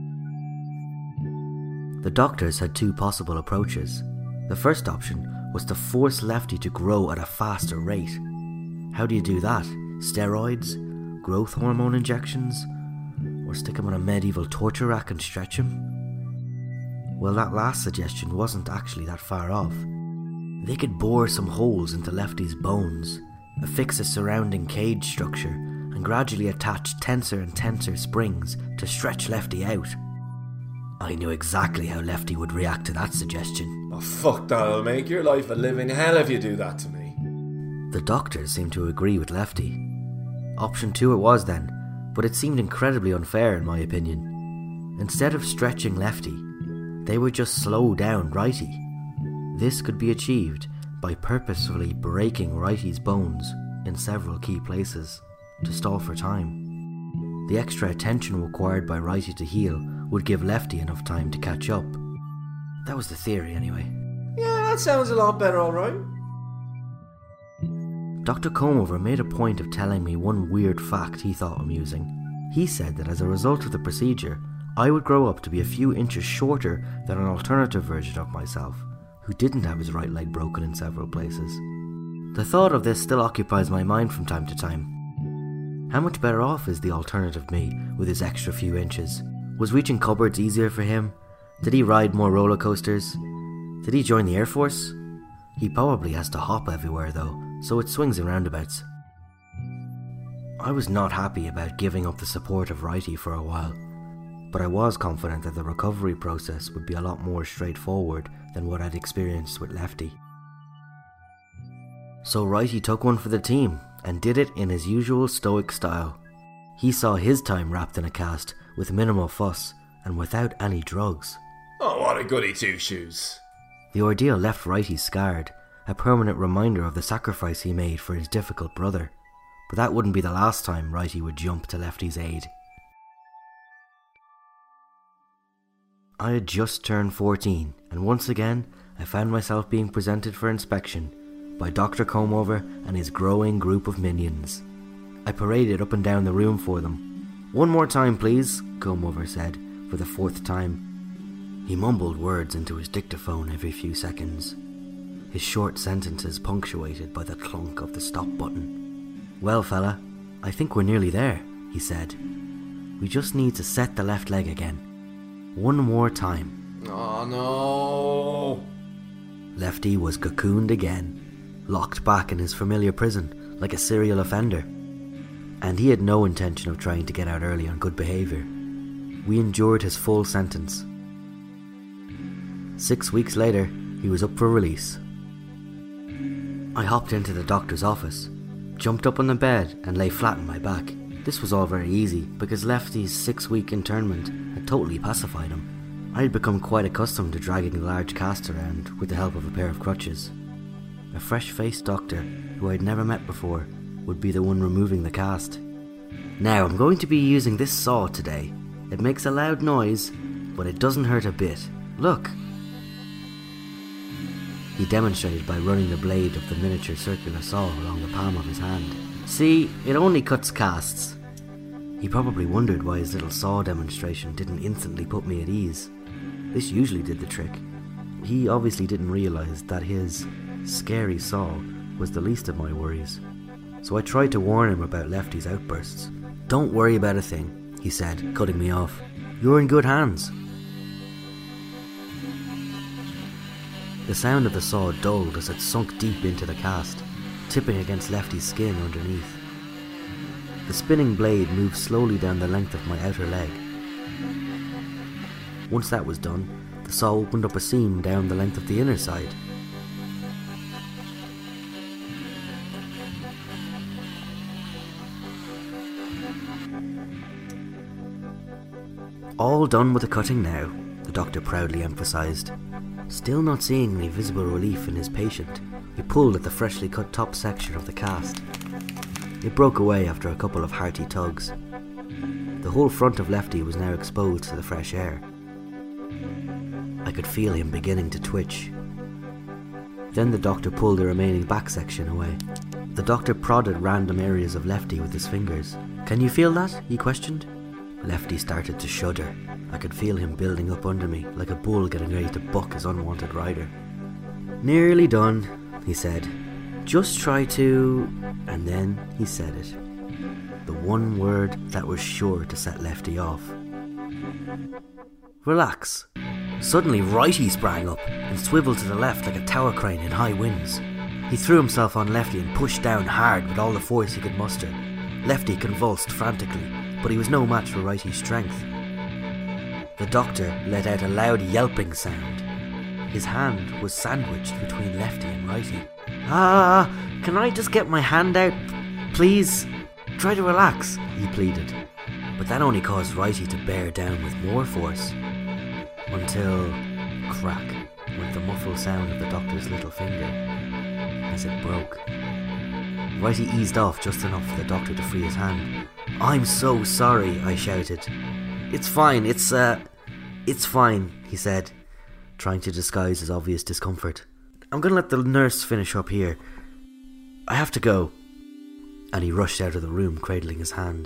K: The doctors had 2 possible approaches. The first option was to force Lefty to grow at a faster rate. How do you do that? Steroids? Growth hormone injections? Or stick him on a medieval torture rack and stretch him? Well, that last suggestion wasn't actually that far off. They could bore some holes into Lefty's bones, affix a surrounding cage structure, and gradually attach tenser and tenser springs to stretch Lefty out. I knew exactly how Lefty would react to that suggestion.
G: Oh, fuck that, it'll make your life a living hell if you do that to me.
K: The doctors seemed to agree with Lefty. Option 2 it was then, but it seemed incredibly unfair in my opinion. Instead of stretching Lefty, they would just slow down Righty. This could be achieved by purposefully breaking Righty's bones in several key places, to stall for time. The extra attention required by righty to heal would give lefty enough time to catch up. That was the theory, anyway.
G: Yeah, that sounds a lot better, alright.
K: Dr. Comover made a point of telling me one weird fact he thought amusing. He said that as a result of the procedure, I would grow up to be a few inches shorter than an alternative version of myself, who didn't have his right leg broken in several places. The thought of this still occupies my mind from time to time. How much better off is the alternative me with his extra few inches? Was reaching cupboards easier for him? Did he ride more roller coasters? Did he join the Air Force? He probably has to hop everywhere though, so it swings and roundabouts. I was not happy about giving up the support of righty for a while, but I was confident that the recovery process would be a lot more straightforward than what I'd experienced with lefty. So righty took one for the team and did it in his usual stoic style. He saw his time wrapped in a cast with minimal fuss and without any drugs.
G: Oh, what a goody two-shoes.
K: The ordeal left righty scarred, a permanent reminder of the sacrifice he made for his difficult brother. But that wouldn't be the last time righty would jump to lefty's aid. I had just turned 14, and once again I found myself being presented for inspection by Dr. Comover and his growing group of minions. I paraded up and down the room for them. "One more time, please," Comover said, for the 4th time. He mumbled words into his dictaphone every few seconds, his short sentences punctuated by the clunk of the stop button. "Well, fella, I think we're nearly there," he said. "We just need to set the left leg again. One more time."
G: Oh no!
K: Lefty was cocooned again, locked back in his familiar prison like a serial offender. And he had no intention of trying to get out early on good behaviour. We endured his full sentence. 6 weeks later, he was up for release. I hopped into the doctor's office, jumped up on the bed and lay flat on my back. This was all very easy because Lefty's 6-week internment had totally pacified him. I had become quite accustomed to dragging the large cast around with the help of a pair of crutches. A fresh-faced doctor, who I'd never met before, would be the one removing the cast. "Now I'm going to be using this saw today. It makes a loud noise, but it doesn't hurt a bit. Look." He demonstrated by running the blade of the miniature circular saw along the palm of his hand. "See, it only cuts casts." He probably wondered why his little saw demonstration didn't instantly put me at ease. This usually did the trick. He obviously didn't realise that his scary saw was the least of my worries. So I tried to warn him about Lefty's outbursts. "Don't worry about a thing," he said, cutting me off. "You're in good hands." The sound of the saw dulled as it sunk deep into the cast, tipping against Lefty's skin underneath. The spinning blade moved slowly down the length of my outer leg. Once that was done, the saw opened up a seam down the length of the inner side. "All done with the cutting now," the doctor proudly emphasised. Still not seeing any visible relief in his patient, he pulled at the freshly cut top section of the cast. It broke away after a couple of hearty tugs. The whole front of Lefty was now exposed to the fresh air. I could feel him beginning to twitch. Then the doctor pulled the remaining back section away. The doctor prodded random areas of Lefty with his fingers. "Can you feel that?" he questioned. Lefty started to shudder. I could feel him building up under me, like a bull getting ready to buck his unwanted rider. "Nearly done," he said. "Just try to..." And then he said it. The one word that was sure to set Lefty off. "Relax." Suddenly righty sprang up and swiveled to the left like a tower crane in high winds. He threw himself on Lefty and pushed down hard with all the force he could muster. Lefty convulsed frantically, but he was no match for righty's strength. The doctor let out a loud yelping sound. His hand was sandwiched between Lefty and righty. Can I just get my hand out, please? Try to relax," he pleaded. But that only caused righty to bear down with more force. Until, crack, went the muffled sound of the doctor's little finger as it broke. Righty eased off just enough for the doctor to free his hand. "I'm so sorry," I shouted. It's fine, it's fine," he said, trying to disguise his obvious discomfort. "I'm gonna let the nurse finish up here. I have to go." And he rushed out of the room, cradling his hand.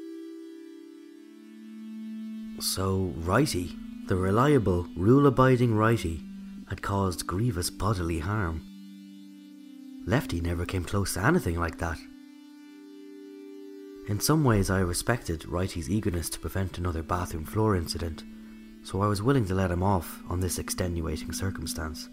K: So Righty, the reliable, rule-abiding Righty, had caused grievous bodily harm. Lefty never came close to anything like that. In some ways I respected Righty's eagerness to prevent another bathroom floor incident, so I was willing to let him off on this extenuating circumstance.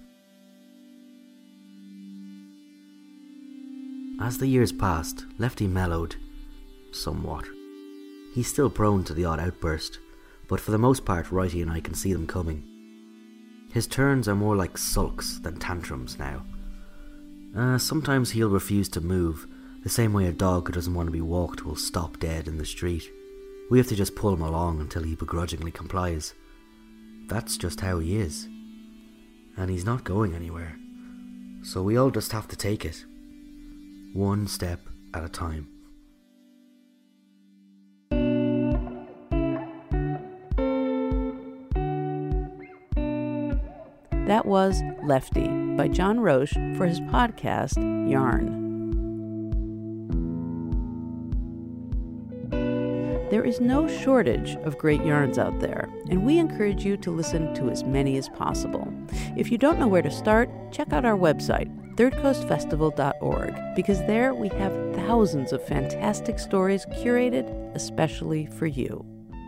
K: As the years passed, Lefty mellowed, somewhat. He's still prone to the odd outburst, but for the most part Righty and I can see them coming. His turns are more like sulks than tantrums now. Sometimes he'll refuse to move, the same way a dog who doesn't want to be walked will stop dead in the street. We have to just pull him along until he begrudgingly complies. That's just how he is. And he's not going anywhere. So we all just have to take it. One step at a time.
E: That was Lefty by John Roche for his podcast, Yarn. There is no shortage of great yarns out there, and we encourage you to listen to as many as possible. If you don't know where to start, check out our website, thirdcoastfestival.org, because there we have thousands of fantastic stories curated especially for you.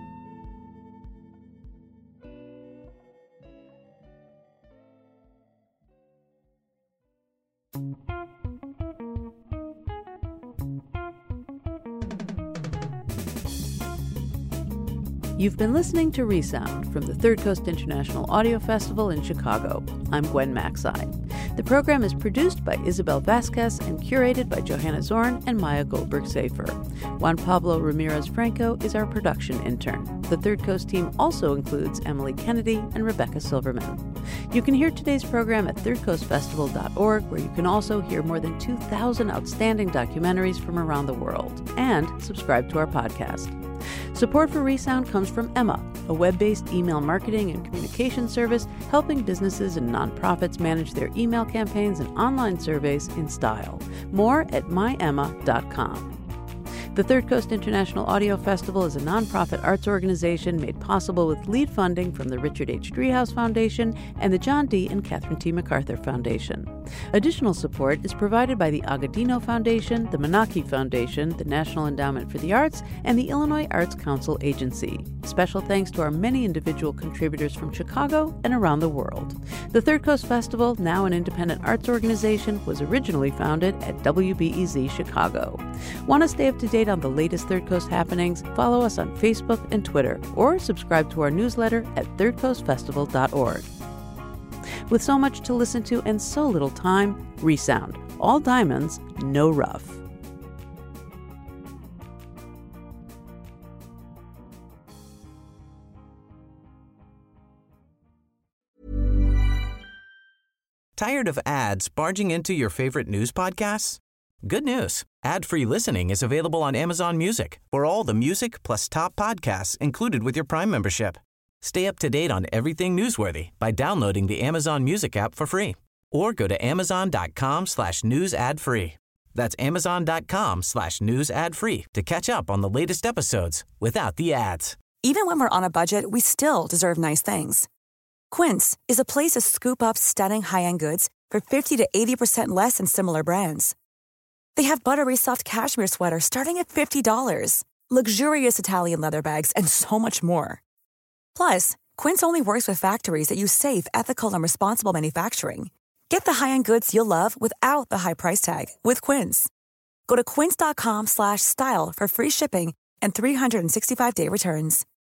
E: You've been listening to Resound from the Third Coast International Audio Festival in Chicago. I'm Gwen Macsai. The program is produced by Isabel Vasquez and curated by Johanna Zorn and Maya Goldberg-Safer. Juan Pablo Ramirez-Franco is our production intern. The Third Coast team also includes Emily Kennedy and Rebecca Silverman. You can hear today's program at thirdcoastfestival.org, where you can also hear more than 2,000 outstanding documentaries from around the world, and subscribe to our podcast. Support for Resound comes from Emma, a web-based email marketing and communication service helping businesses and nonprofits manage their email campaigns and online surveys in style. More at myemma.com. The Third Coast International Audio Festival is a nonprofit arts organization made possible with lead funding from the Richard H. Driehaus Foundation and the John D. and Catherine T. MacArthur Foundation. Additional support is provided by the Agudino Foundation, the Menaki Foundation, the National Endowment for the Arts, and the Illinois Arts Council Agency. Special thanks to our many individual contributors from Chicago and around the world. The Third Coast Festival, now an independent arts organization, was originally founded at WBEZ Chicago. Want to stay up to date on the latest Third Coast happenings? Follow us on Facebook and Twitter, or subscribe to our newsletter at thirdcoastfestival.org. With so much to listen to and so little time, Resound. All diamonds, no rough.
L: Tired of ads barging into your favorite news podcasts? Good news. Ad-free listening is available on Amazon Music for all the music plus top podcasts included with your Prime membership. Stay up to date on everything newsworthy by downloading the Amazon Music app for free or go to amazon.com/news ad free. That's amazon.com/news ad free to catch up on the latest episodes without the ads.
N: Even when we're on a budget, we still deserve nice things. Quince is a place to scoop up stunning high-end goods for 50 to 80% less than similar brands. They have buttery soft cashmere sweaters starting at $50, luxurious Italian leather bags, and so much more. Plus, Quince only works with factories that use safe, ethical, and responsible manufacturing. Get the high-end goods you'll love without the high price tag with Quince. Go to quince.com/style for free shipping and 365-day returns.